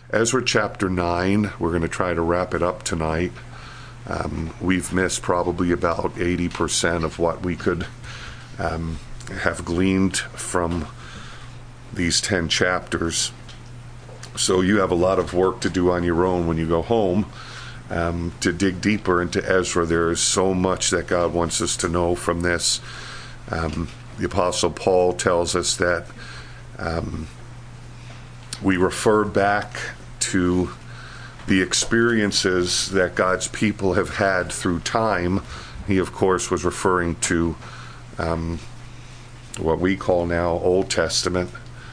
Ezra chapter 9, we're going to try to wrap it up tonight. We've missed probably about 80% of what we could have gleaned from these 10 chapters. So you have a lot of work to do on your own when you go home to dig deeper into Ezra. There is so much that God wants us to know from this. The Apostle Paul tells us that we refer back to the experiences that God's people have had through time. He, of course, was referring to what we call now Old Testament,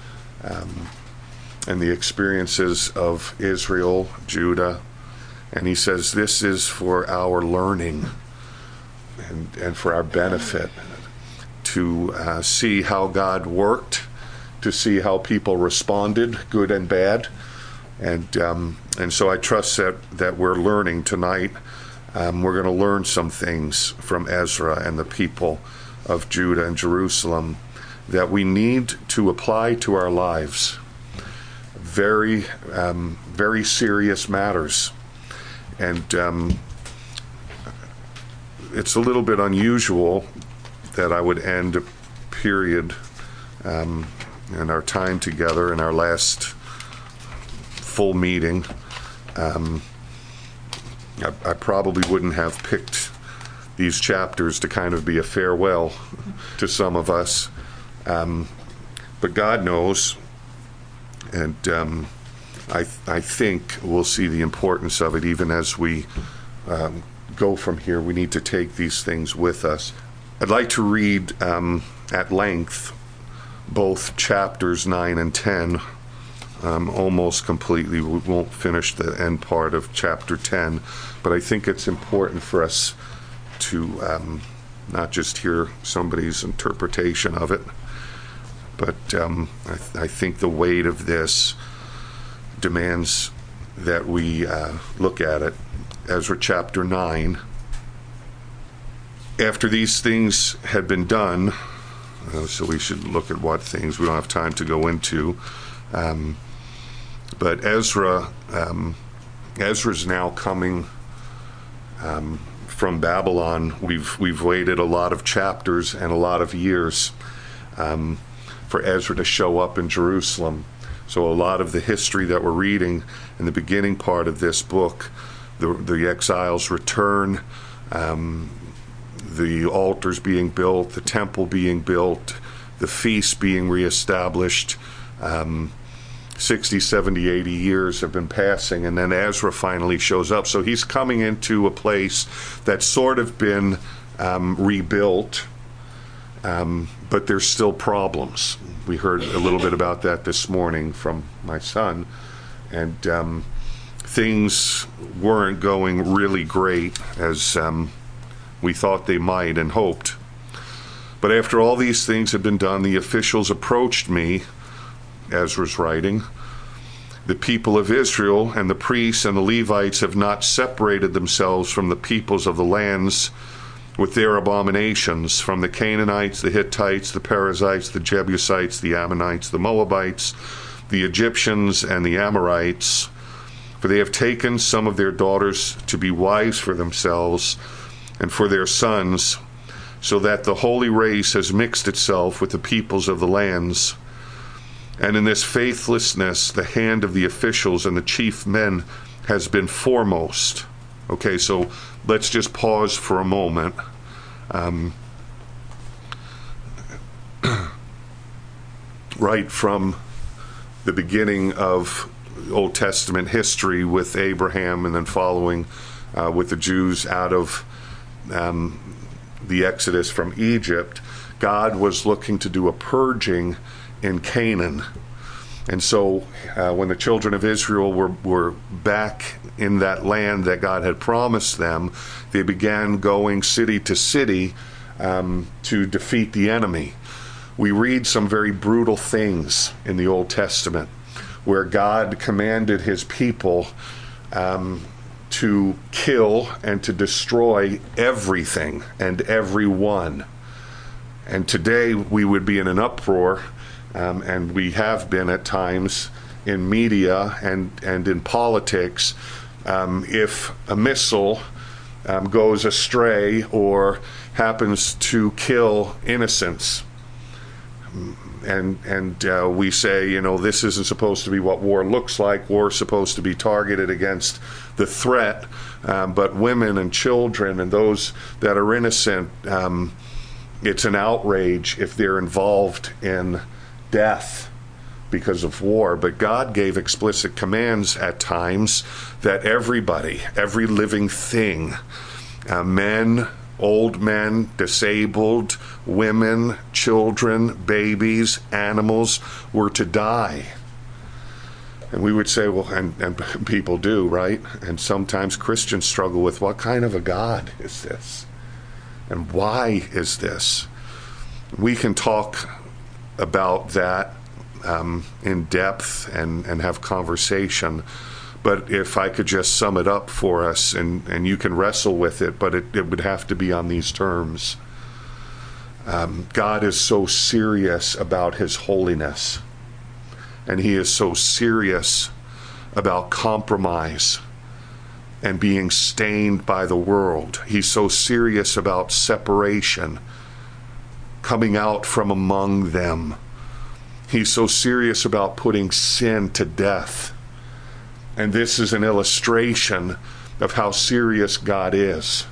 and the experiences of Israel, Judah. And he says this is for our learning and for our benefit, to see how God worked, to see how people responded, good and bad. And so I trust that we're learning tonight. We're going to learn some things from Ezra and the people of Judah and Jerusalem that we need to apply to our lives. Very, very serious matters. And it's a little bit unusual that I would end a period in our time together, in our last full meeting. I probably wouldn't have picked these chapters to kind of be a farewell to some of us. But God knows, and I think we'll see the importance of it even as we go from here. We need to take these things with us. I'd like to read at length both chapters 9 and 10 almost completely. We won't finish the end part of chapter 10, but I think it's important for us to not just hear somebody's interpretation of it, but I think the weight of this demands that we look at it. Ezra chapter 9. After these things had been done, so we should look at what things we don't have time to go into. But Ezra's now coming from Babylon. We've waited a lot of chapters and a lot of years for Ezra to show up in Jerusalem. So a lot of the history that we're reading in the beginning part of this book, the exiles return, the altars being built, the temple being built, the feast being reestablished. 60, 70, 80 years have been passing, and then Ezra finally shows up. So he's coming into a place that's sort of been rebuilt, but there's still problems. We heard a little bit about that this morning from my son, and things weren't going really great as we thought they might and hoped. But after all these things had been done, the officials approached me, Ezra's writing. The people of Israel and the priests and the Levites have not separated themselves from the peoples of the lands with their abominations, from the Canaanites, the Hittites, the Perizzites, the Jebusites, the Ammonites, the Moabites, the Egyptians, and the Amorites. For they have taken some of their daughters to be wives for themselves and for their sons, so that the holy race has mixed itself with the peoples of the lands. And in this faithlessness, the hand of the officials and the chief men has been foremost. Okay, so let's just pause for a moment. Right from the beginning of Old Testament history with Abraham and then following with the Jews out of the Exodus from Egypt, God was looking to do a purging in Canaan. And so when the children of Israel were back in that land that God had promised them, they began going city to city to defeat the enemy. We read some very brutal things in the Old Testament where God commanded his people to kill and to destroy everything and everyone. And today we would be in an uproar, and we have been at times, in media and in politics, if a missile goes astray or happens to kill innocents. And we say, this isn't supposed to be what war looks like. War is supposed to be targeted against the threat. But women and children and those that are innocent, it's an outrage if they're involved in death because of war. But God gave explicit commands at times that everybody, every living thing, men, old men, disabled, women, children, babies, animals, were to die. And we would say, well, and people do, right? And sometimes Christians struggle with, what kind of a God is this? And why is this? We can talk about that in depth and have conversation. But if I could just sum it up for us, and you can wrestle with it, but it would have to be on these terms. God is so serious about his holiness, and he is so serious about compromise and being stained by the world. He's so serious about separation, coming out from among them. He's so serious about putting sin to death. And this is an illustration of how serious God is.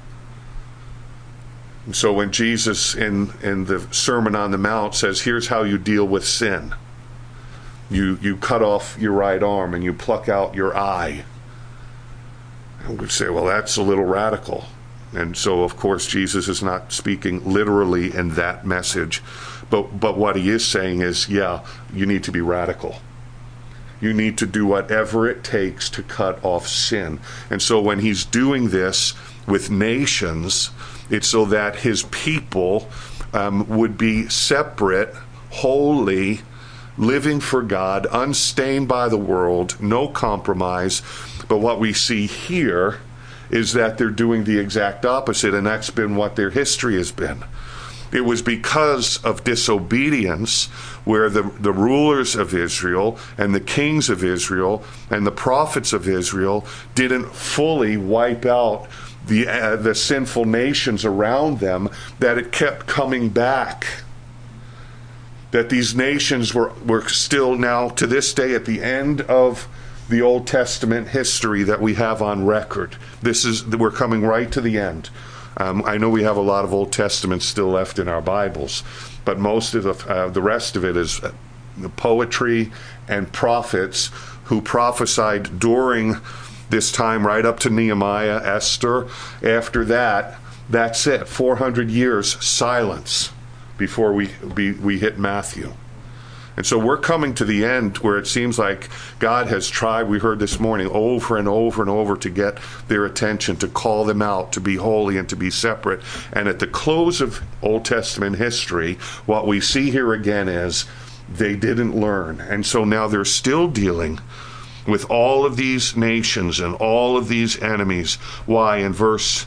And so when Jesus in the Sermon on the Mount says, here's how you deal with sin. You cut off your right arm and you pluck out your eye. And we say, well, that's a little radical. And so, of course, Jesus is not speaking literally in that message. But what he is saying is, yeah, you need to be radical. You need to do whatever it takes to cut off sin. And so when he's doing this with nations, it's so that his people would be separate, holy, living for God, unstained by the world, no compromise. But what we see here is that they're doing the exact opposite, and that's been what their history has been. It was because of disobedience where the rulers of Israel and the kings of Israel and the prophets of Israel didn't fully wipe out the sinful nations around them, that it kept coming back. That these nations were still now, to this day, at the end of the Old Testament history that we have on record. We're coming right to the end. I know we have a lot of Old Testament still left in our Bibles, but most of the rest of it is poetry and prophets who prophesied during this time right up to Nehemiah, Esther. After that, that's it. 400 years silence before we hit Matthew. And so we're coming to the end where it seems like God has tried, we heard this morning, over and over and over to get their attention, to call them out, to be holy and to be separate. And at the close of Old Testament history, what we see here again is they didn't learn. And so now they're still dealing with all of these nations and all of these enemies. Why? In verse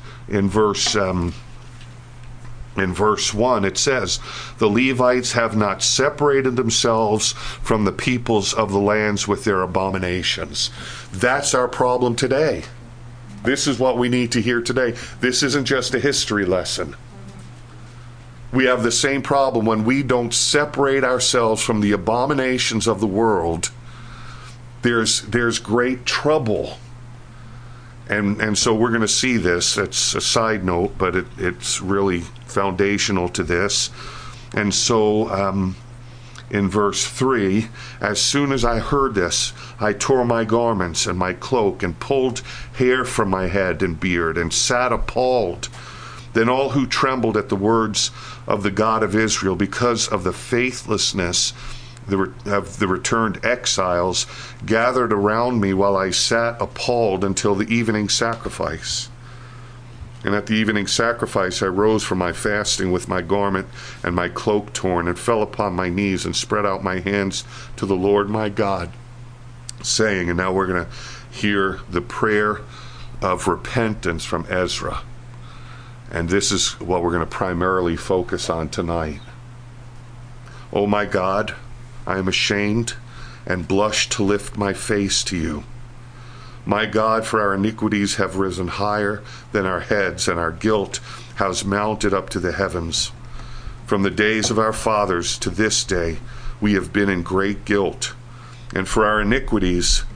1, it says, the Levites have not separated themselves from the peoples of the lands with their abominations. That's our problem today. This is what we need to hear today. This isn't just a history lesson. We have the same problem when we don't separate ourselves from the abominations of the world. There's great trouble. And so we're going to see this. It's a side note, but it's really foundational to this. And so in verse 3, as soon as I heard this, I tore my garments and my cloak and pulled hair from my head and beard and sat appalled. Then all who trembled at the words of the God of Israel because of the faithlessness of the returned exiles gathered around me while I sat appalled until the evening sacrifice. And at the evening sacrifice I rose from my fasting with my garment and my cloak torn, and fell upon my knees and spread out my hands to the Lord my God, saying, and now we're going to hear the prayer of repentance from Ezra. And this is what we're going to primarily focus on tonight. Oh my God, I am ashamed and blush to lift my face to you. My God, for our iniquities have risen higher than our heads, and our guilt has mounted up to the heavens. From the days of our fathers to this day, we have been in great guilt. And for our iniquities,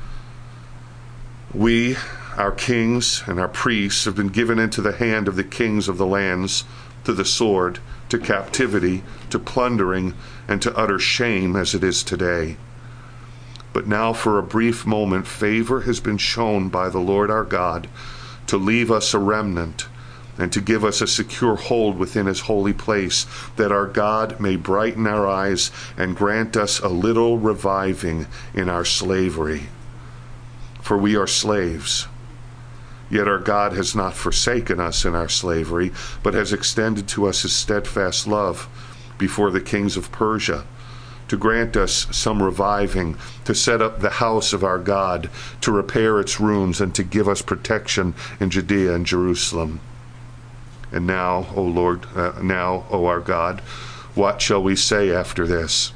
we, our kings and our priests, have been given into the hand of the kings of the lands, to the sword, to captivity, to plundering, and to utter shame, as it is today. But now for a brief moment, favor has been shown by the Lord our God to leave us a remnant and to give us a secure hold within his holy place, that our God may brighten our eyes and grant us a little reviving in our slavery. For we are slaves. Yet our God has not forsaken us in our slavery, but has extended to us his steadfast love before the kings of Persia, to grant us some reviving, to set up the house of our God, to repair its ruins, and to give us protection in Judea and Jerusalem. And now, O Lord, O our God, what shall we say after this?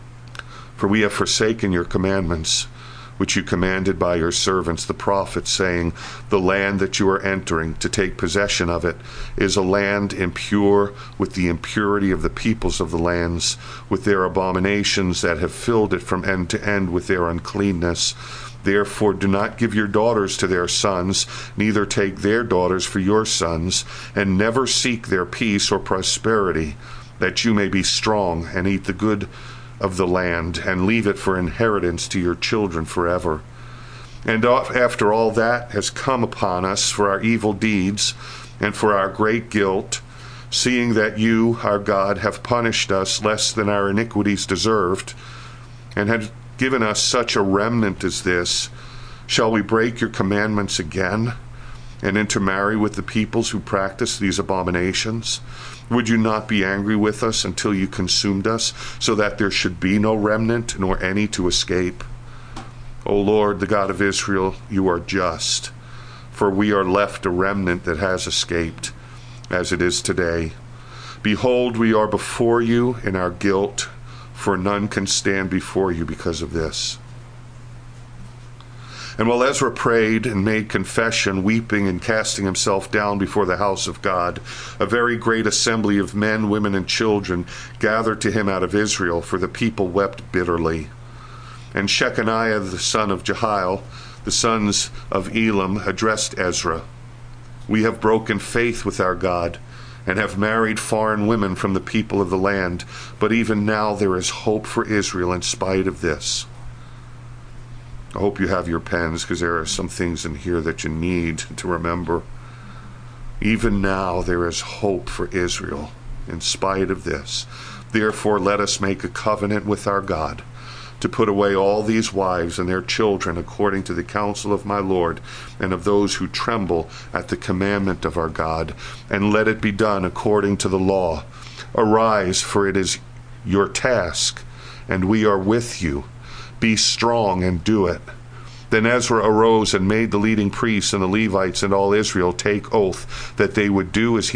For we have forsaken your commandments, which you commanded by your servants the prophets, saying, the land that you are entering to take possession of it is a land impure with the impurity of the peoples of the lands, with their abominations that have filled it from end to end with their uncleanness. Therefore do not give your daughters to their sons, neither take their daughters for your sons, and never seek their peace or prosperity, that you may be strong and eat the good of the land, and leave it for inheritance to your children forever. And after all that has come upon us for our evil deeds and for our great guilt, seeing that you, our God, have punished us less than our iniquities deserved, and have given us such a remnant as this, shall we break your commandments again and intermarry with the peoples who practice these abominations? Would you not be angry with us until you consumed us, so that there should be no remnant nor any to escape? O Lord, the God of Israel, you are just, for we are left a remnant that has escaped, as it is today. Behold, we are before you in our guilt, for none can stand before you because of this. And while Ezra prayed and made confession, weeping and casting himself down before the house of God, a very great assembly of men, women, and children gathered to him out of Israel, for the people wept bitterly. And Shechaniah the son of Jehiel, the sons of Elam, addressed Ezra, we have broken faith with our God, and have married foreign women from the people of the land, but even now there is hope for Israel in spite of this. I hope you have your pens, because there are some things in here that you need to remember. Even now there is hope for Israel in spite of this. Therefore let us make a covenant with our God to put away all these wives and their children according to the counsel of my Lord and of those who tremble at the commandment of our God, and let it be done according to the law. Arise, for it is your task, and we are with you. Be strong and do it. Then Ezra arose and made the leading priests and the Levites and all Israel take oath that they would do as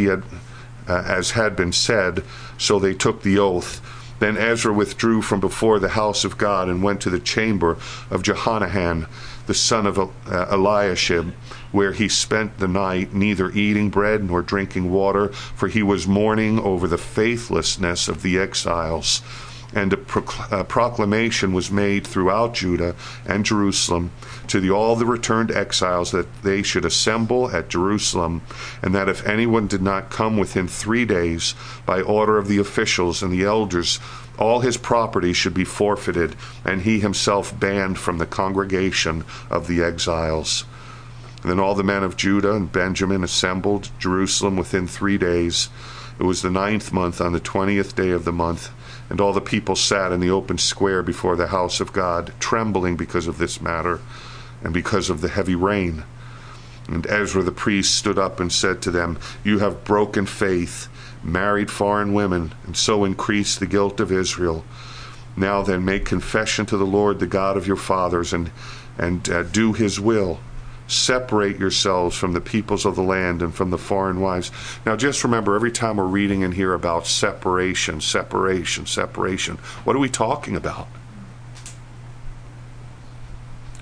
had been said. So they took the oath. Then Ezra withdrew from before the house of God and went to the chamber of Jehohanan, the son of Eliashib, where he spent the night, neither eating bread nor drinking water, for he was mourning over the faithlessness of the exiles. And a proclamation was made throughout Judah and Jerusalem to all the returned exiles that they should assemble at Jerusalem, and that if anyone did not come within 3 days, by order of the officials and the elders, all his property should be forfeited, and he himself banned from the congregation of the exiles. And then all the men of Judah and Benjamin assembled Jerusalem within 3 days. It was the 9th month, on the 20th day of the month. And all the people sat in the open square before the house of God, trembling because of this matter, and because of the heavy rain. And Ezra the priest stood up and said to them, you have broken faith, married foreign women, and so increased the guilt of Israel. Now then, make confession to the Lord, the God of your fathers, and do his will. Separate yourselves from the peoples of the land and from the foreign wives. Now just remember, every time we're reading in here about separation, what are we talking about?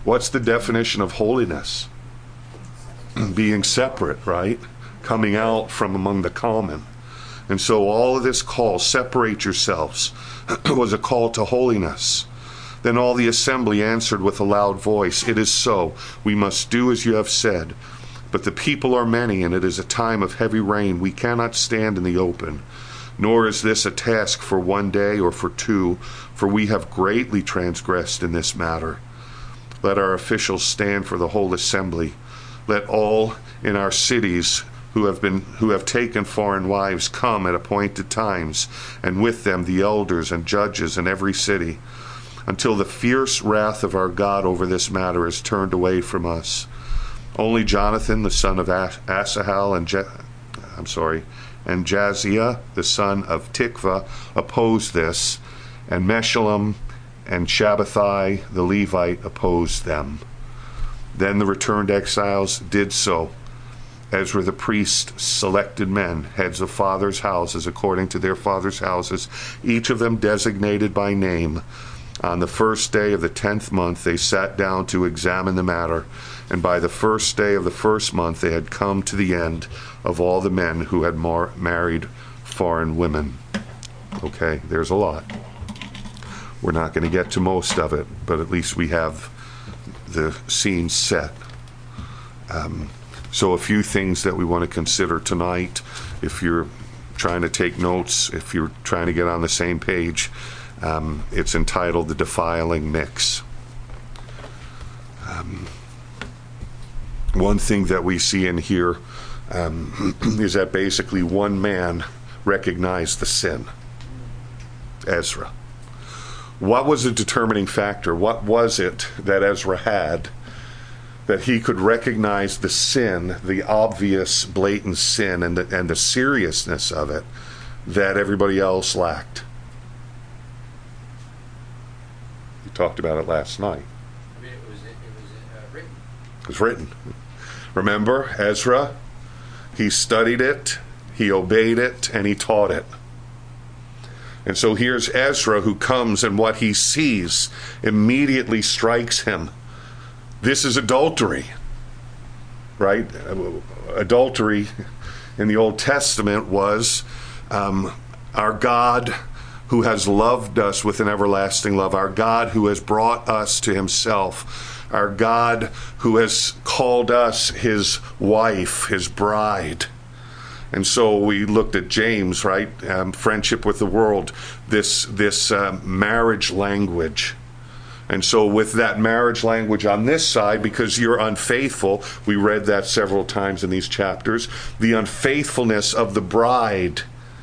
What's the definition of holiness? Being separate, right? Coming out from among the common. And so all of this call, separate yourselves, was a call to holiness. Then all the assembly answered with a loud voice, "It is so. We must do as you have said. But the people are many, and it is a time of heavy rain. We cannot stand in the open. Nor is this a task for 1 day or for 2, for we have greatly transgressed in this matter. Let our officials stand for the whole assembly. Let all in our cities who have taken foreign wives come at appointed times, and with them the elders and judges in every city, until the fierce wrath of our God over this matter is turned away from us." Only Jonathan, the son of Asahel, and Jaziah, the son of Tikva, opposed this, and Meshullam and Shabbathai, the Levite, opposed them. Then the returned exiles did so. Ezra the priest selected men, heads of fathers' houses, according to their fathers' houses, each of them designated by name. On the first day of the 10th month they sat down to examine the matter, and by the first day of the first month they had come to the end of all the men who had married foreign women. Okay, there's a lot. We're not going to get to most of it, but at least we have the scene set. So a few things that we want to consider tonight. If you're trying to take notes, if you're trying to get on the same page, it's entitled The Defiling Mix. One thing that we see in here is that basically one man recognized the sin, Ezra. What was the determining factor? What was it that Ezra had that he could recognize the sin, the obvious, blatant sin, and the seriousness of it that everybody else lacked? We talked about it last night. I mean, it was written. It was written. Remember, Ezra, he studied it, he obeyed it, and he taught it. And so here's Ezra who comes, and what he sees immediately strikes him. This is adultery, right? Adultery in the Old Testament was our God who has loved us with an everlasting love, our God who has brought us to himself, our God who has called us his wife, his bride. And so we looked at James, right? Friendship with the world, this marriage language. And so with that marriage language on this side, because you're unfaithful, we read that several times in these chapters, the unfaithfulness of the bride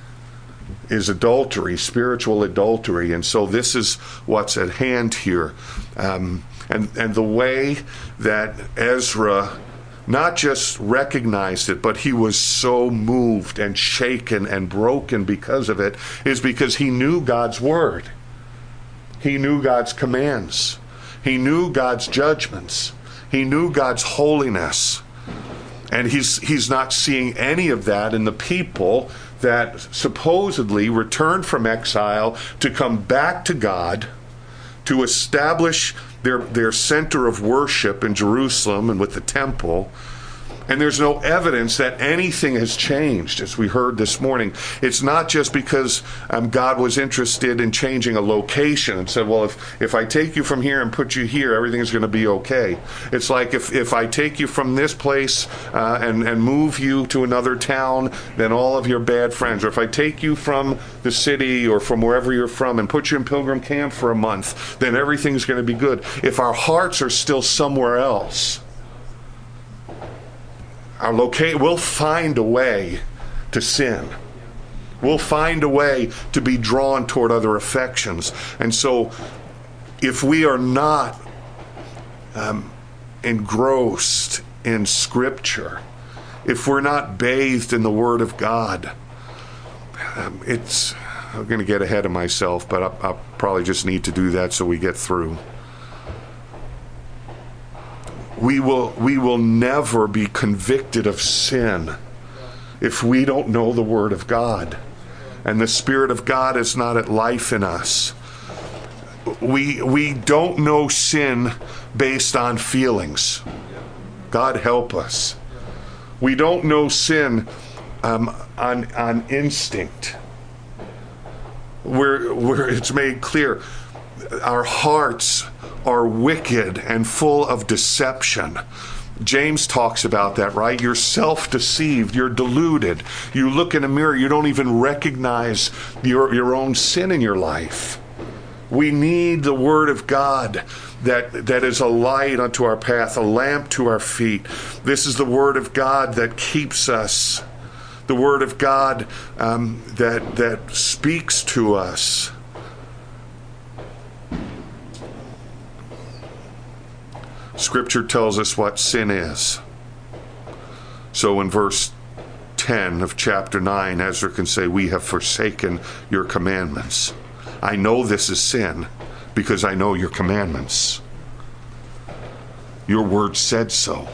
is adultery, spiritual adultery. And so this is what's at hand here. And the way that Ezra not just recognized it, but he was so moved and shaken and broken because of it, is because he knew God's word. He knew God's commands. He knew God's judgments. He knew God's holiness. And he's not seeing any of that in the people that supposedly returned from exile to come back to God, to establish their center of worship in Jerusalem and with the temple. And there's no evidence that anything has changed, as we heard this morning. It's not just because God was interested in changing a location and said, well, if I take you from here and put you here, everything's going to be okay. It's like if I take you from this place and move you to another town, then all of your bad friends. Or if I take you from the city or from wherever you're from and put you in Pilgrim Camp for a month, then everything's going to be good. If our hearts are still somewhere else, we'll find a way to sin. We'll find a way to be drawn toward other affections. And so if we are not engrossed in Scripture, if we're not bathed in the Word of God, I'm going to get ahead of myself, but I'll probably just need to do that so we get through. We will never be convicted of sin if we don't know the Word of God. And the Spirit of God is not at life in us. we don't know sin based on feelings. God help us. We don't know sin on instinct. Where it's made clear, our hearts are wicked and full of deception. James talks about that, right? You're self-deceived. You're deluded. You look in a mirror, you don't even recognize your own sin in your life. We need the Word of God that is a light unto our path, a lamp to our feet. This is the Word of God that keeps us. The Word of God that speaks to us. Scripture tells us what sin is. So in verse 10 of chapter 9, Ezra can say, we have forsaken your commandments. I know this is sin because I know your commandments. Your word said so.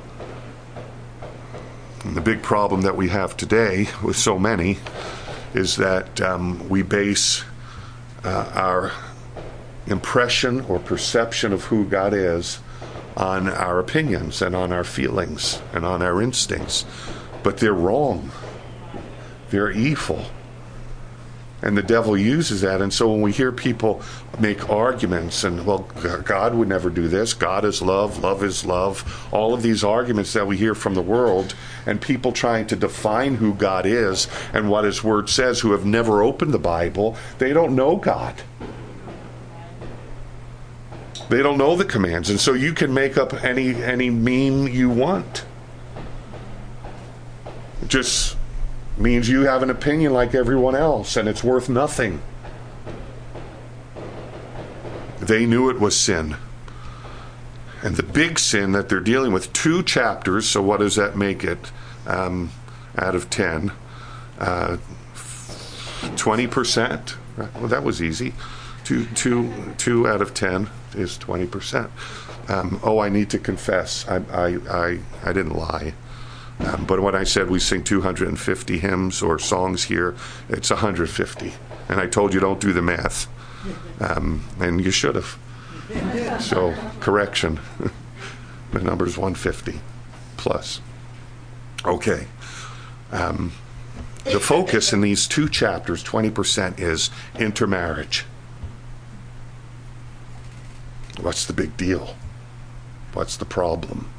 And the big problem that we have today with so many is that we base our impression or perception of who God is on our opinions and on our feelings and on our instincts. But they're wrong. They're evil. And the devil uses that. And so when we hear people make arguments and, well, God would never do this. God is love. Love is love. All of these arguments that we hear from the world and people trying to define who God is and what His Word says who have never opened the Bible, they don't know God. They don't know the commands. And so you can make up any meme you want. It just means you have an opinion like everyone else, and it's worth nothing. They knew it was sin. And the big sin that they're dealing with, 2 chapters, so what does that make it out of 10? 20%? Well, that was easy. Two out of 10 is 20%. I need to confess, I didn't lie. But when I said we sing 250 hymns or songs here, it's 150. And I told you don't do the math. And you should have. So, correction. The number is 150 plus. Okay. The focus in these 2 chapters, 20%, is intermarriage. What's the big deal? What's the problem?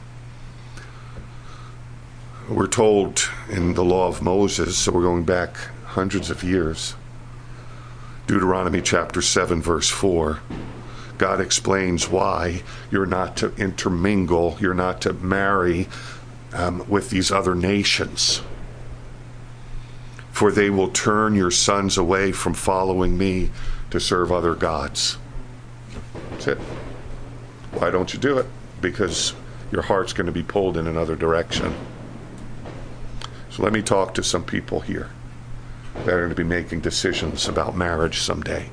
We're told in the law of Moses, so we're going back hundreds of years, Deuteronomy chapter 7, verse 4, God explains why you're not to intermingle, you're not to marry with these other nations. For they will turn your sons away from following me to serve other gods. That's it. Why don't you do it? Because your heart's going to be pulled in another direction. So let me talk to some people here that are going to be making decisions about marriage someday.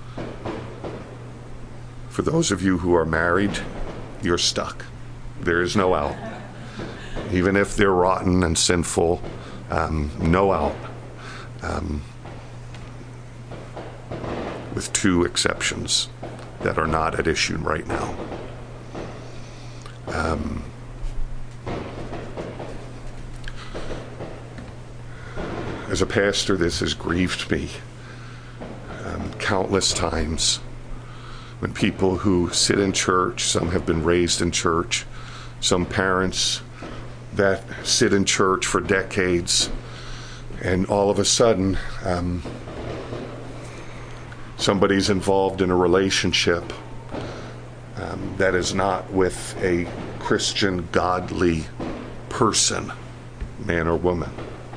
For those of you who are married, you're stuck. There is no out. Even if they're rotten and sinful, no out. With 2 exceptions that are not at issue right now. As a pastor, this has grieved me countless times when people who sit in church, some have been raised in church, some parents that sit in church for decades, and all of a sudden somebody's involved in a relationship that is not with a Christian, godly person, man or woman.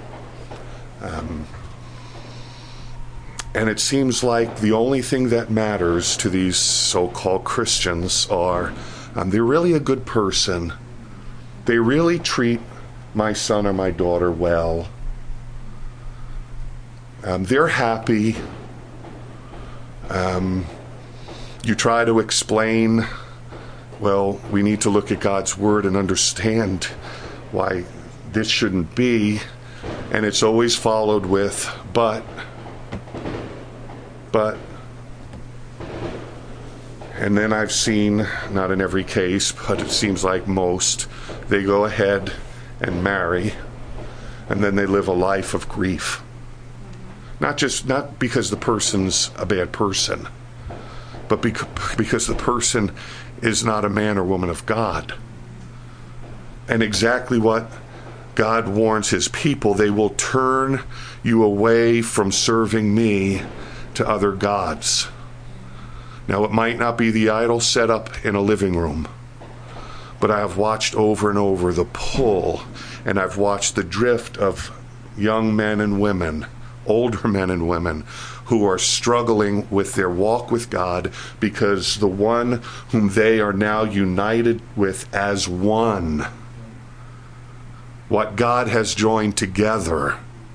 And it seems like the only thing that matters to these so-called Christians are they're really a good person. They really treat my son or my daughter well. They're happy. You try to explain, well, we need to look at God's Word and understand why this shouldn't be. And it's always followed with, but. And then I've seen, not in every case, but it seems like most, they go ahead and marry, and then they live a life of grief. Not because the person's a bad person, but because the person is not a man or woman of God. And exactly what God warns his people, they will turn you away from serving me to other gods. Now, it might not be the idol set up in a living room, but I have watched over and over the pull, and I've watched the drift of young men and women, older men and women, who are struggling with their walk with God because the one whom they are now united with as one, what God has joined together.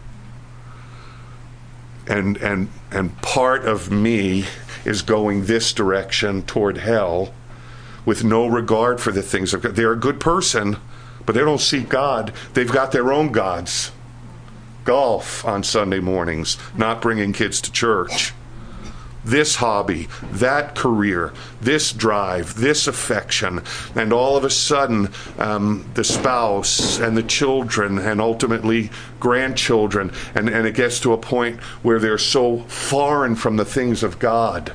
And part of me is going this direction toward hell with no regard for the things of God. They're a good person, but they don't seek God. They've got their own gods. Golf on Sunday mornings, not bringing kids to church. This hobby, that career, this drive, this affection, and all of a sudden the spouse and the children and ultimately grandchildren, and it gets to a point where they're so foreign from the things of God.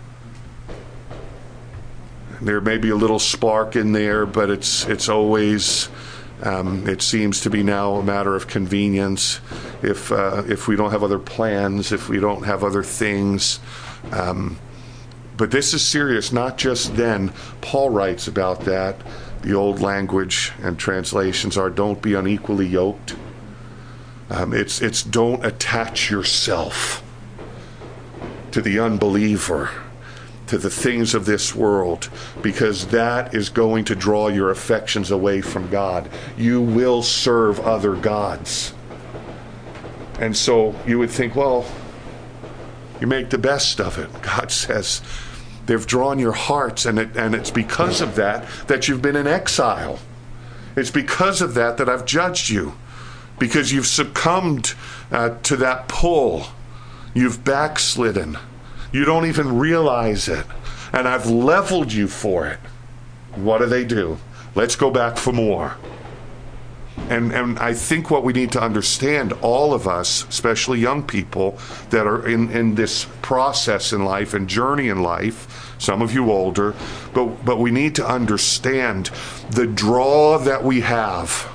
There may be a little spark in there, but it's always, it seems to be now a matter of convenience. If we don't have other plans, if we don't have other things. But this is serious, not just then. Paul writes about that. The old language and translations are, don't be unequally yoked. It's don't attach yourself to the unbeliever, to the things of this world, because that is going to draw your affections away from God. You will serve other gods. And so you would think, well, you make the best of it. God says, they've drawn your hearts, and it's because of that you've been in exile. It's because of that I've judged you, because you've succumbed to that pull. You've backslidden. You don't even realize it. And I've leveled you for it. What do? Let's go back for more. And I think what we need to understand, all of us, especially young people that are in this process in life and journey in life, some of you older, but we need to understand the draw that we have,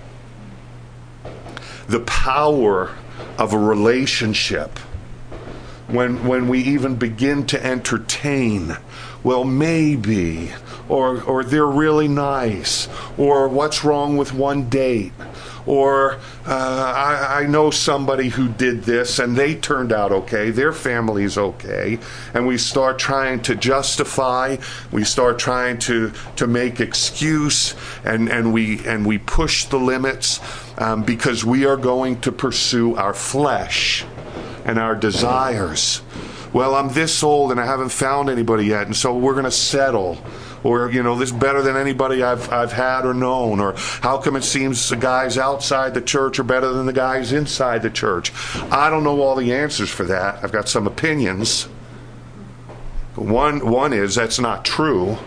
the power of a relationship. When we even begin to entertain, well, maybe, or they're really nice, or what's wrong with one date, or I know somebody who did this and they turned out okay, their family's okay, and we start trying to justify, we start trying to make excuse, and we push the limits because we are going to pursue our flesh and our desires. Well, I'm this old and I haven't found anybody yet, and so we're going to settle. Or, this is better than anybody I've had or known. Or how come it seems the guys outside the church are better than the guys inside the church? I don't know all the answers for that. I've got some opinions. One is that's not true.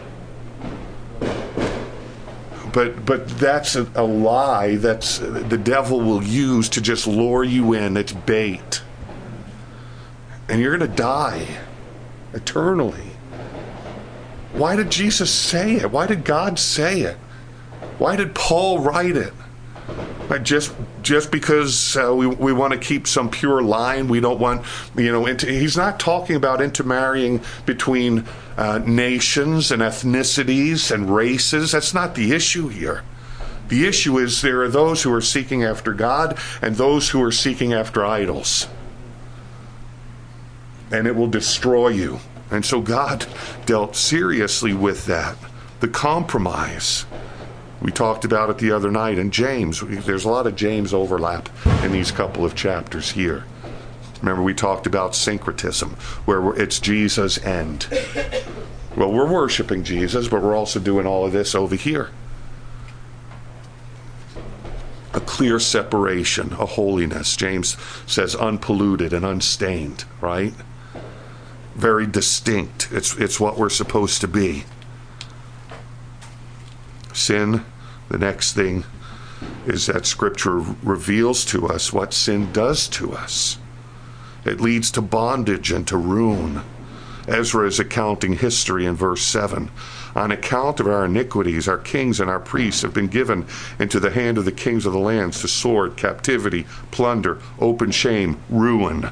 But that's a lie that's the devil will use to just lure you in. It's bait. And you're going to die eternally. Why did Jesus say it? Why did God say it? Why did Paul write it? Just because we want to keep some pure line, we don't want, he's not talking about intermarrying between nations and ethnicities and races. That's not the issue here. The issue is there are those who are seeking after God and those who are seeking after idols. And it will destroy you. And so God dealt seriously with that. The compromise. We talked about it the other night in James. There's a lot of James overlap in these couple of chapters here. Remember, we talked about syncretism, where it's Jesus and. Well, we're worshiping Jesus, but we're also doing all of this over here. A clear separation, a holiness. James says unpolluted and unstained, right? very distinct. It's what we're supposed to be. Sin, the next thing is that Scripture reveals to us what sin does to us. It leads to bondage and to ruin. Ezra is accounting history in verse 7. On account of our iniquities, our kings and our priests have been given into the hand of the kings of the lands to sword, captivity, plunder, open shame, ruin.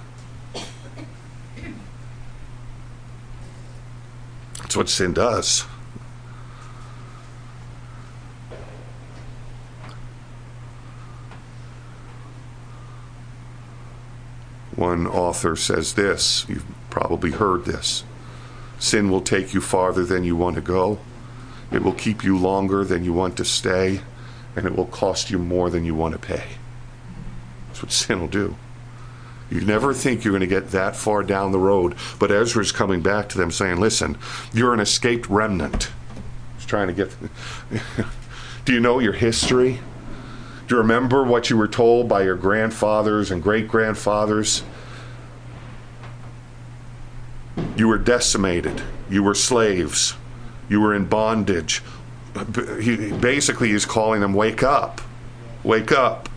That's what sin does. One author says this, you've probably heard this: sin will take you farther than you want to go. It will keep you longer than you want to stay, and it will cost you more than you want to pay. That's what sin will do. You never think you're going to get that far down the road, but Ezra's coming back to them saying, listen, you're an escaped remnant. He's trying to get... Do you know your history? Do you remember what you were told by your grandfathers and great-grandfathers? You were decimated. You were slaves. You were in bondage. He's calling them, wake up. Wake up.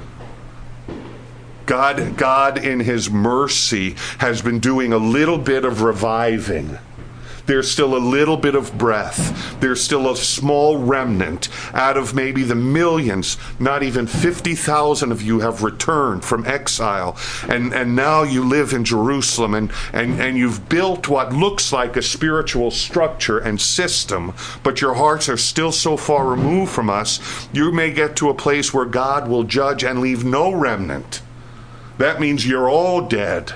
God in his mercy has been doing a little bit of reviving. There's still a little bit of breath. There's still a small remnant out of maybe the millions. Not even 50,000 of you have returned from exile. And now you live in Jerusalem and you've built what looks like a spiritual structure and system, but your hearts are still so far removed from us, you may get to a place where God will judge and leave no remnant. That means you're all dead.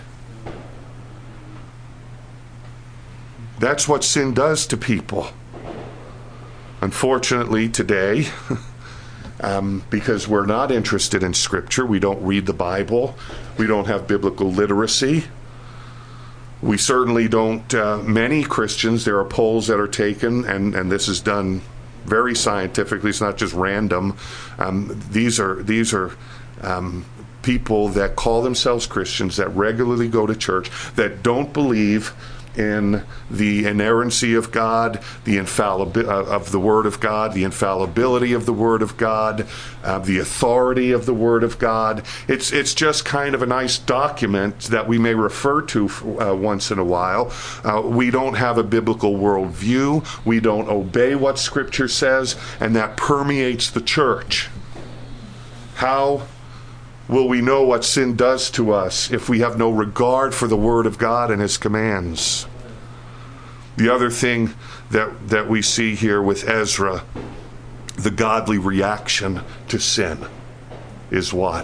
That's what sin does to people. Unfortunately, today, because we're not interested in Scripture, we don't read the Bible, we don't have biblical literacy, we certainly don't, many Christians, there are polls that are taken, and this is done very scientifically, it's not just random. These are people that call themselves Christians, that regularly go to church, that don't believe in the inerrancy of God, the infallibility of the Word of God, the infallibility of the Word of God, the authority of the Word of God. It's just kind of a nice document that we may refer to once in a while. We don't have a biblical worldview. We don't obey what Scripture says, and that permeates the church. How will we know what sin does to us if we have no regard for the Word of God and His commands? The other thing that we see here with Ezra, the godly reaction to sin, is what?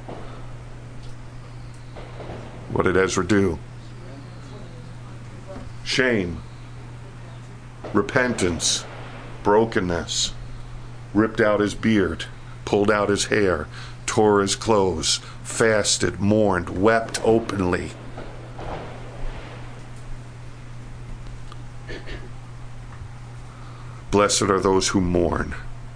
What did Ezra do? Shame, repentance, brokenness, ripped out his beard, pulled out his hair, tore his clothes, fasted, mourned, wept openly. Blessed are those who mourn,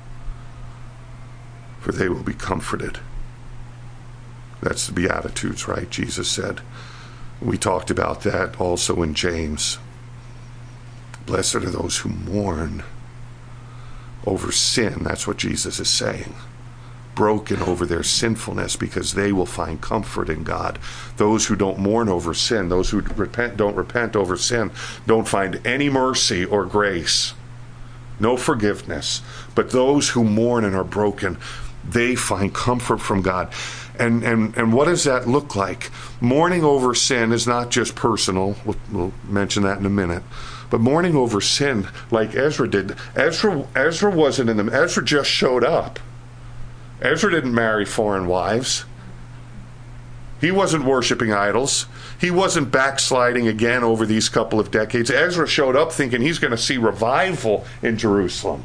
for they will be comforted. That's the Beatitudes, right? Jesus said. We talked about that also in James. Blessed are those who mourn over sin. That's what Jesus is saying. Broken over their sinfulness, because they will find comfort in God. Those who don't mourn over sin, those who don't repent over sin, don't find any mercy or grace, no forgiveness. But those who mourn and are broken, they find comfort from God. And what does that look like? Mourning over sin is not just personal. We'll mention that in a minute. But mourning over sin, like Ezra did. Ezra wasn't in them. Ezra just showed up. Ezra didn't marry foreign wives. He wasn't worshiping idols. He wasn't backsliding again over these couple of decades. Ezra showed up thinking he's going to see revival in Jerusalem.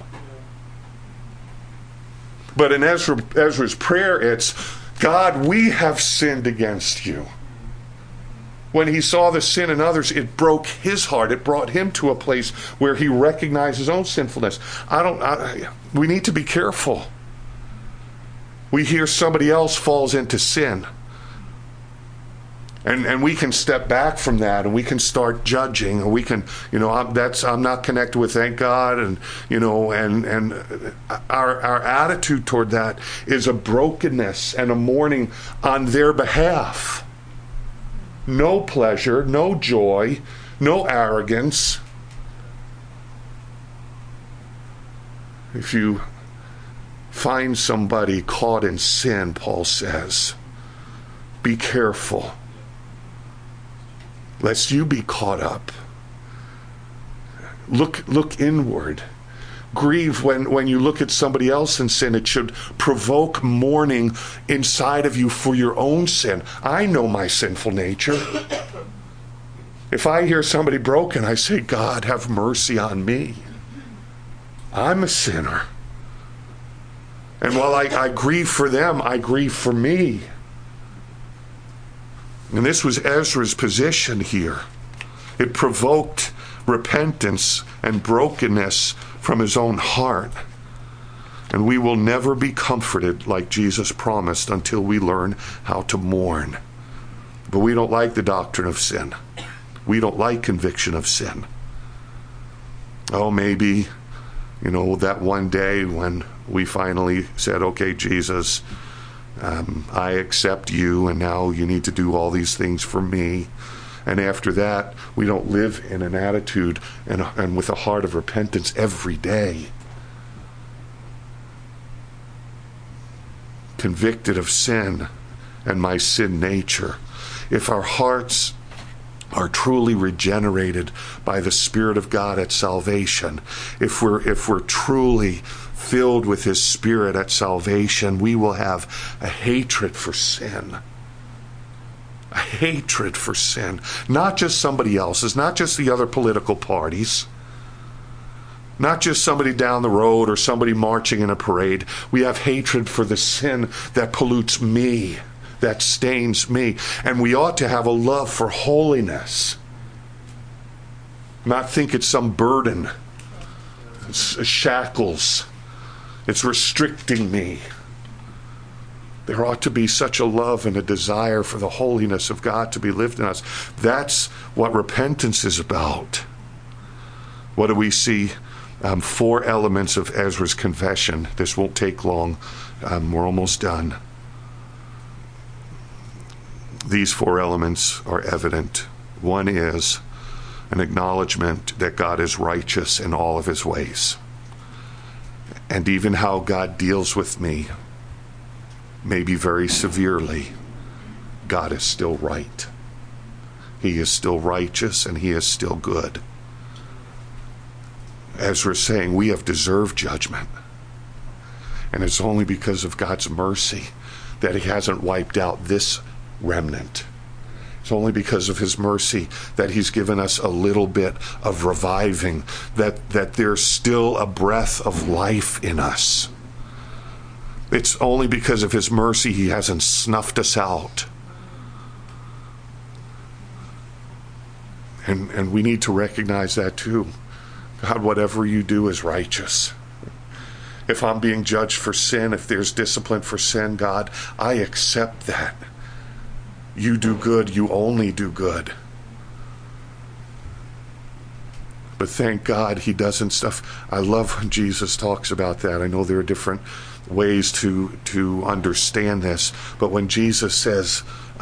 But in Ezra's prayer, it's, God, we have sinned against you. When he saw the sin in others, it broke his heart. It brought him to a place where he recognized his own sinfulness. We need to be careful. We hear somebody else falls into sin. And we can step back from that, and we can start judging, and we can, I'm not connected with, thank God, and our attitude toward that is a brokenness and a mourning on their behalf. No pleasure, no joy, no arrogance. If you find somebody caught in sin, Paul says, be careful, lest you be caught up. Look inward. Grieve when you look at somebody else in sin. It should provoke mourning inside of you for your own sin. I know my sinful nature. If I hear somebody broken, I say, God, have mercy on me. I'm a sinner. And while I grieve for them, I grieve for me. And this was Ezra's position here. It provoked repentance and brokenness from his own heart. And we will never be comforted like Jesus promised until we learn how to mourn. But we don't like the doctrine of sin. We don't like conviction of sin. Oh, maybe, that one day when we finally said, okay, Jesus, I accept you, and now you need to do all these things for me. And after that, we don't live in an attitude and with a heart of repentance every day. Convicted of sin and my sin nature. If our hearts are truly regenerated by the Spirit of God at salvation, if we're truly filled with His Spirit at salvation, we will have a hatred for sin. A hatred for sin. Not just somebody else's, not just the other political parties, not just somebody down the road or somebody marching in a parade. We have hatred for the sin that pollutes me, that stains me. And we ought to have a love for holiness. Not think it's some burden. It's shackles. It's restricting me. There ought to be such a love and a desire for the holiness of God to be lived in us. That's what repentance is about. What do we see? 4 elements of Ezra's confession. This won't take long. We're almost done. These 4 elements are evident. One is an acknowledgement that God is righteous in all of His ways. And even how God deals with me, maybe very severely, God is still right. He is still righteous and He is still good. Ezra's saying we have deserved judgment. And it's only because of God's mercy that He hasn't wiped out this remnant. It's only because of His mercy that He's given us a little bit of reviving, that there's still a breath of life in us. It's only because of His mercy He hasn't snuffed us out. And we need to recognize that too. God, whatever you do is righteous. If I'm being judged for sin, if there's discipline for sin, God, I accept that. You do good, you only do good. But thank God He doesn't stuff. I love when Jesus talks about that. I know there are different ways to understand this, but when Jesus says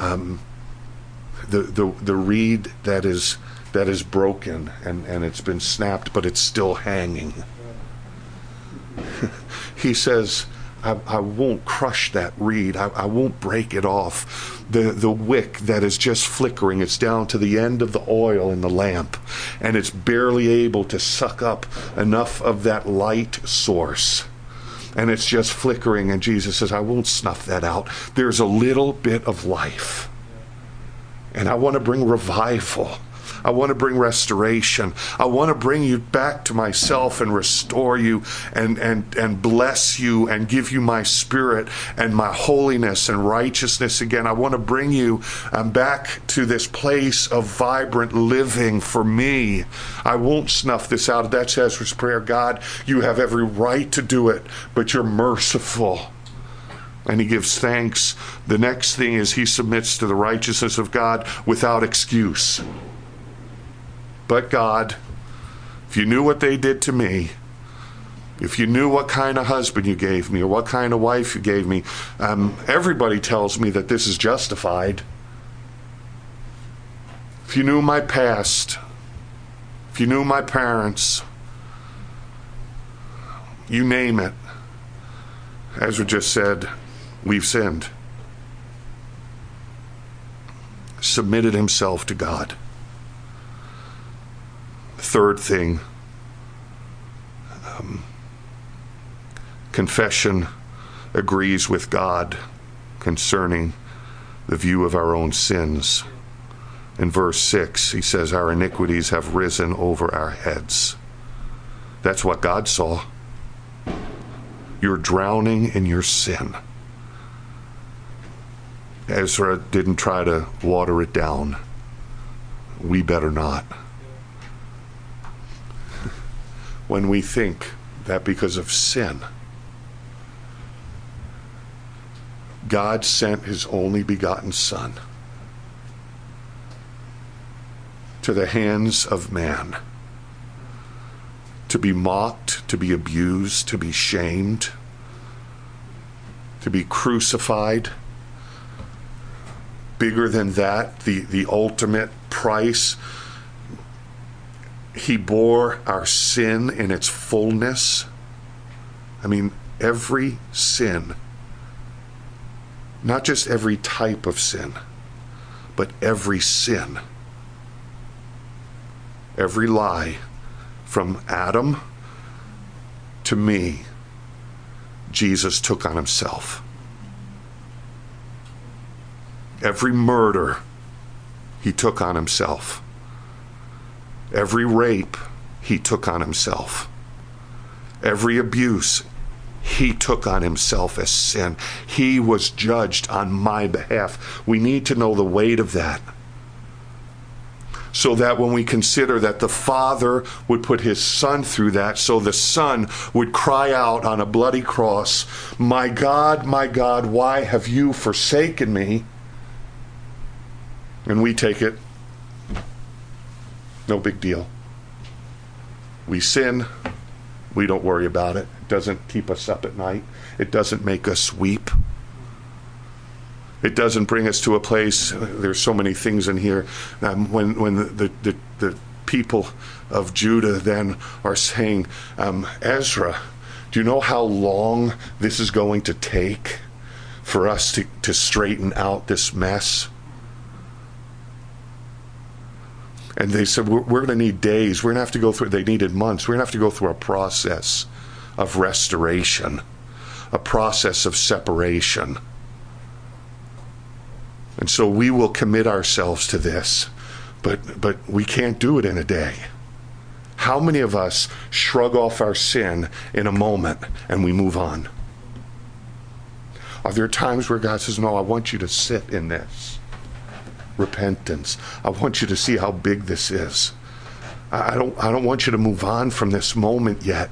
the reed that is broken and it's been snapped but it's still hanging, He says, I won't crush that reed. I won't break it off. The wick that is just flickering, it's down to the end of the oil in the lamp, and it's barely able to suck up enough of that light source. And it's just flickering, and Jesus says, I won't snuff that out. There's a little bit of life. And I want to bring revival. I want to bring restoration. I want to bring you back to myself and restore you and bless you and give you my Spirit and my holiness and righteousness again. I want to bring you back to this place of vibrant living for me. I won't snuff this out. That's Ezra's prayer. God, you have every right to do it, but you're merciful. And he gives thanks. The next thing is he submits to the righteousness of God without excuse. But God, if you knew what they did to me, if you knew what kind of husband you gave me or what kind of wife you gave me, everybody tells me that this is justified. If you knew my past, if you knew my parents, you name it. Ezra just said, we've sinned. Submitted himself to God. Third thing, confession agrees with God concerning the view of our own sins. In verse 6, he says, our iniquities have risen over our heads. That's what God saw. You're drowning in your sin. Ezra didn't try to water it down. We better not. When we think that because of sin, God sent his only begotten Son to the hands of man to be mocked, to be abused, to be shamed, to be crucified. Bigger than that, the ultimate price. He bore our sin in its fullness. I mean, every sin, not just every type of sin, but every sin, every lie, from Adam to me, Jesus took on himself. Every murder, he took on himself. Every rape, he took on himself. Every abuse, he took on himself as sin. He was judged on my behalf. We need to know the weight of that, so that when we consider that the Father would put his Son through that, so the Son would cry out on a bloody cross, my God, why have you forsaken me? And we take it, no big deal. We sin, we don't worry about it. It doesn't keep us up at night. It doesn't make us weep. It doesn't bring us to a place, there's so many things in here, when the people of Judah then are saying, Ezra, do you know how long this is going to take for us to straighten out this mess? And they said, we're going to need days. We're going to have to go through, they needed months. We're going to have to go through a process of restoration, a process of separation. And so we will commit ourselves to this, but we can't do it in a day. How many of us shrug off our sin in a moment and we move on? Are there times where God says, no, I want you to sit in this repentance. I want you to see how big this is. I don't want you to move on from this moment yet.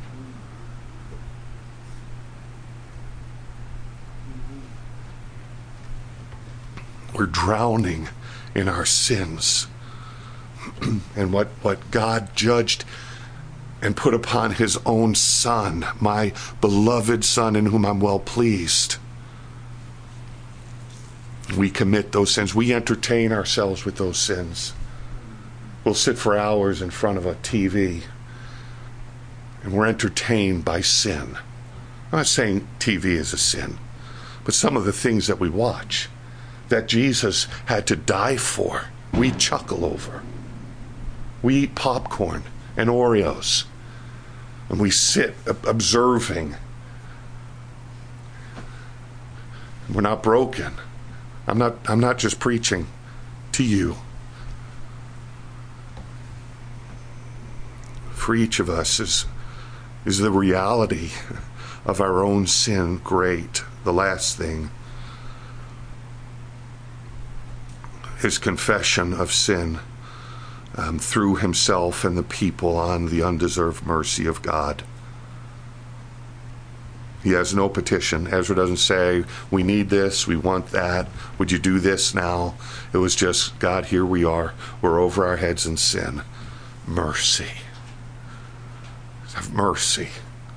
We're drowning in our sins. And what God judged and put upon his own Son, my beloved Son in whom I'm well pleased. We commit those sins. We entertain ourselves with those sins. We'll sit for hours in front of a TV and we're entertained by sin. I'm not saying TV is a sin, but some of the things that we watch that Jesus had to die for, we chuckle over. We eat popcorn and Oreos, and we sit observing. We're not broken. I'm not just preaching to you. For each of us is the reality of our own sin great. The last thing, his confession of sin through himself and the people on the undeserved mercy of God. He has no petition. Ezra doesn't say, we need this, we want that, would you do this now? It was just, God, here we are. We're over our heads in sin. Mercy. Have mercy.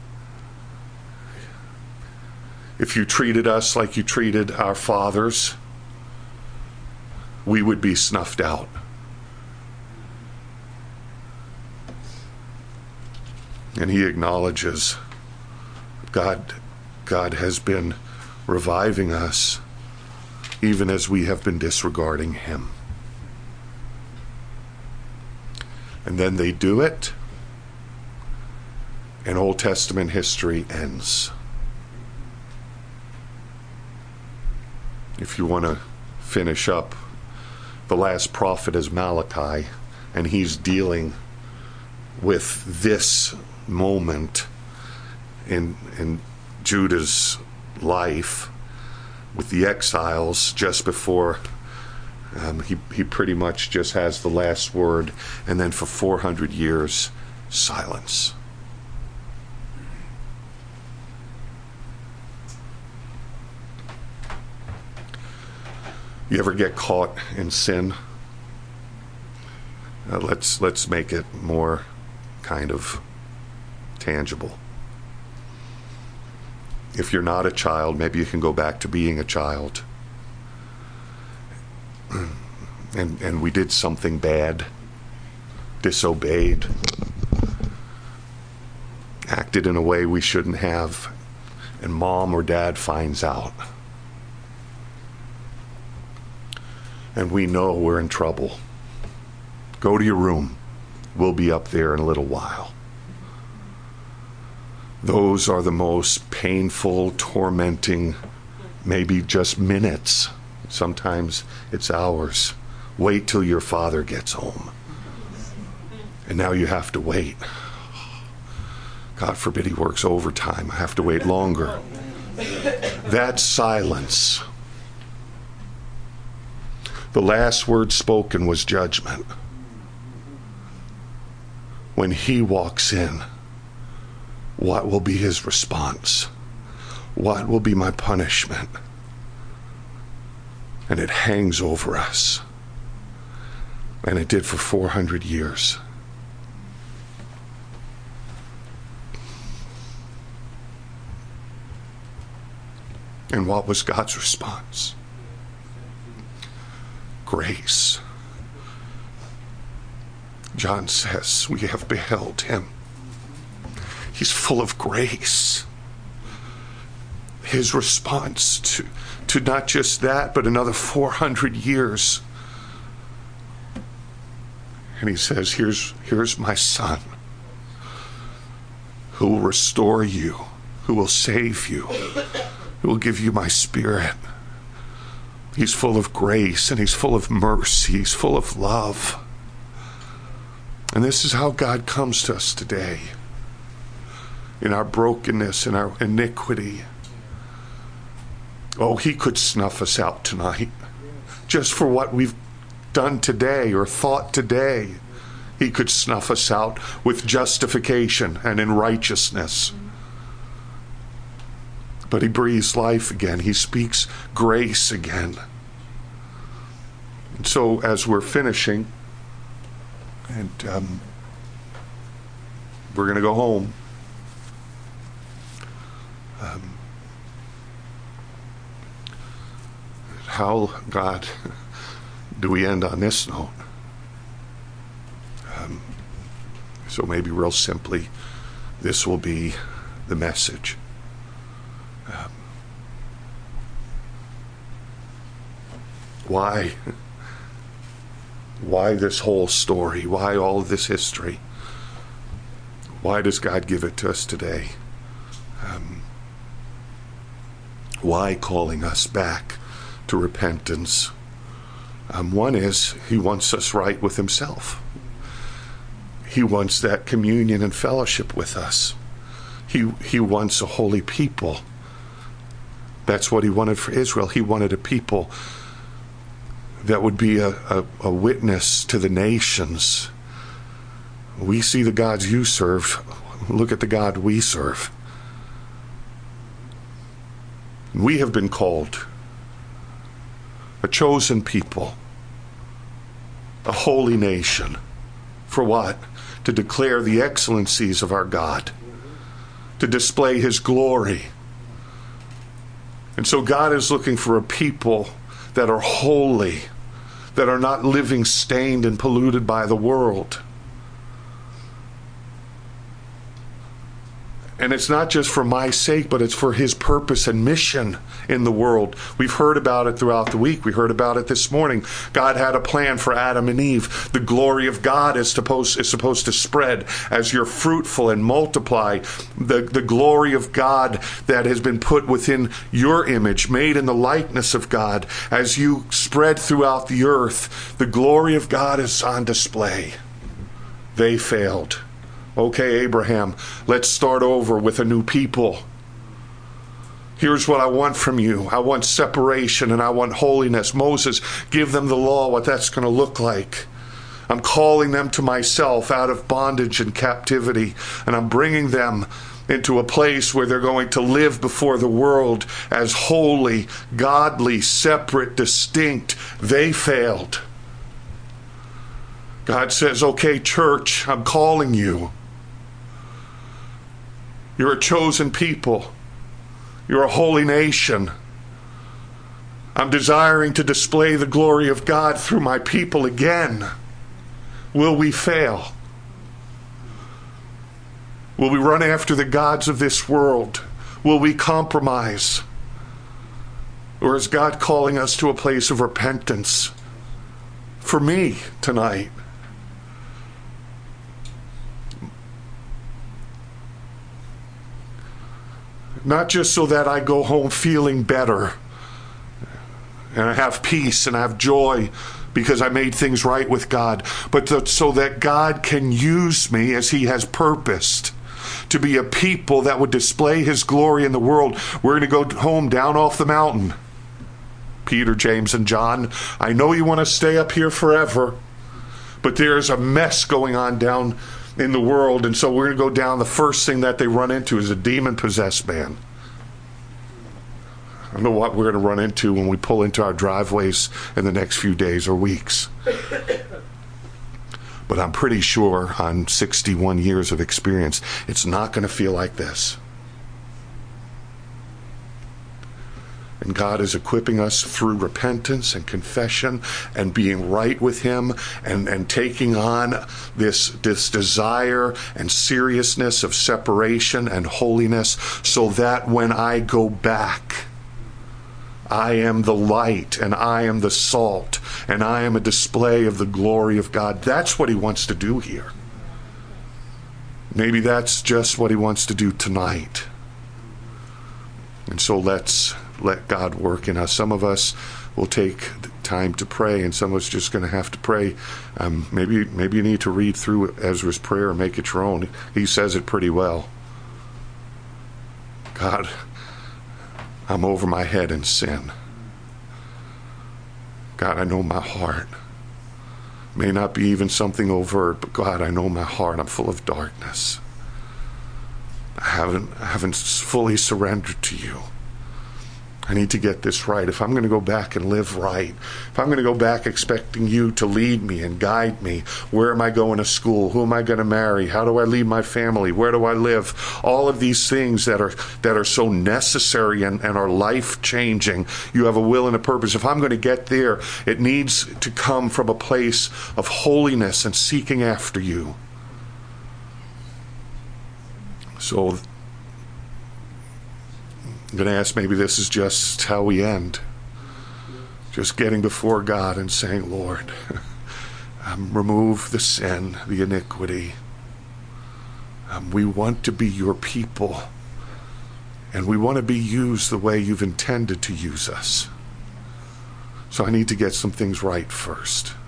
If you treated us like you treated our fathers, we would be snuffed out. And he acknowledges God has been reviving us even as we have been disregarding him. And then they do it, and Old Testament history ends. If you want to finish up, the last prophet is Malachi, and he's dealing with this moment in Judah's life with the exiles just before he pretty much just has the last word, and then for 400 years, silence. You ever get caught in sin? Let's make it more kind of tangible. If you're not a child, maybe you can go back to being a child. And we did something bad, disobeyed, acted in a way we shouldn't have, and mom or dad finds out. And we know we're in trouble. Go to your room. We'll be up there in a little while. Those are the most painful, tormenting, maybe just minutes. Sometimes it's hours. Wait till your father gets home. And now you have to wait. God forbid he works overtime. I have to wait longer. That silence. The last word spoken was judgment. When he walks in, what will be his response? What will be my punishment? And it hangs over us. And it did for 400 years. And what was God's response? Grace. John says, we have beheld him. He's full of grace. His response to not just that, but another 400 years. And he says, here's my son, who will restore you, who will save you, who will give you my spirit. He's full of grace, and he's full of mercy. He's full of love. And this is how God comes to us today. In our brokenness, in our iniquity. Oh, he could snuff us out tonight. Just for what we've done today or thought today. He could snuff us out with justification and in righteousness. But he breathes life again. He speaks grace again. And so as we're finishing, and we're going to go home, how, God, do we end on this note? So maybe real simply, this will be the message. Why this whole story? Why all of this history? Why does God give it to us today? Why calling us back to repentance? One is he wants us right with himself. He wants that communion and fellowship with us. He wants a holy people. That's what he wanted for Israel. He wanted a people that would be a witness to the nations. We see the gods you serve. Look at the God we serve. We have been called a chosen people, a holy nation. For what? To declare the excellencies of our God, to display his glory. And so God is looking for a people that are holy, that are not living stained and polluted by the world. And it's not just for my sake, but it's for his purpose and mission in the world. We've heard about it throughout the week. We heard about it this morning. God had a plan for Adam and Eve. The glory of God is supposed to spread as you're fruitful and multiply. The glory of God that has been put within your image, made in the likeness of God, as you spread throughout the earth, the glory of God is on display. They failed. Okay, Abraham, let's start over with a new people. Here's what I want from you. I want separation and I want holiness. Moses, give them the law, what that's going to look like. I'm calling them to myself out of bondage and captivity, and I'm bringing them into a place where they're going to live before the world as holy, godly, separate, distinct. They failed. God says, okay, church, I'm calling you. You're a chosen people. You're a holy nation. I'm desiring to display the glory of God through my people again. Will we fail? Will we run after the gods of this world? Will we compromise? Or is God calling us to a place of repentance? For me tonight, not just so that I go home feeling better and I have peace and I have joy because I made things right with God, but so that God can use me as he has purposed to be a people that would display his glory in the world. We're going to go home down off the mountain. Peter, James, and John, I know you want to stay up here forever, but there's a mess going on down in the world, and so we're going to go down. The first thing that they run into is a demon-possessed man. I don't know what we're going to run into when we pull into our driveways in the next few days or weeks. But I'm pretty sure on 61 years of experience, it's not going to feel like this. And God is equipping us through repentance and confession and being right with him and taking on this desire and seriousness of separation and holiness, so that when I go back, I am the light and I am the salt and I am a display of the glory of God. That's what he wants to do here. Maybe that's just what he wants to do tonight. And so let's let God work in us. Some of us will take time to pray, and some of us just going to have to pray. Maybe you need to read through Ezra's prayer and make it your own. He says it pretty well. God, I'm over my head in sin. God, I know my heart. May not be even something overt, but God, I know my heart. I'm full of darkness. I haven't fully surrendered to you. I need to get this right. If I'm going to go back and live right, if I'm going to go back expecting you to lead me and guide me, where am I going to school? Who am I going to marry? How do I lead my family? Where do I live? All of these things that are so necessary and are life-changing. You have a will and a purpose. If I'm going to get there, it needs to come from a place of holiness and seeking after you. So I'm going to ask, maybe this is just how we end. Just getting before God and saying, Lord, remove the sin, the iniquity. We want to be your people. And we want to be used the way you've intended to use us. So I need to get some things right first.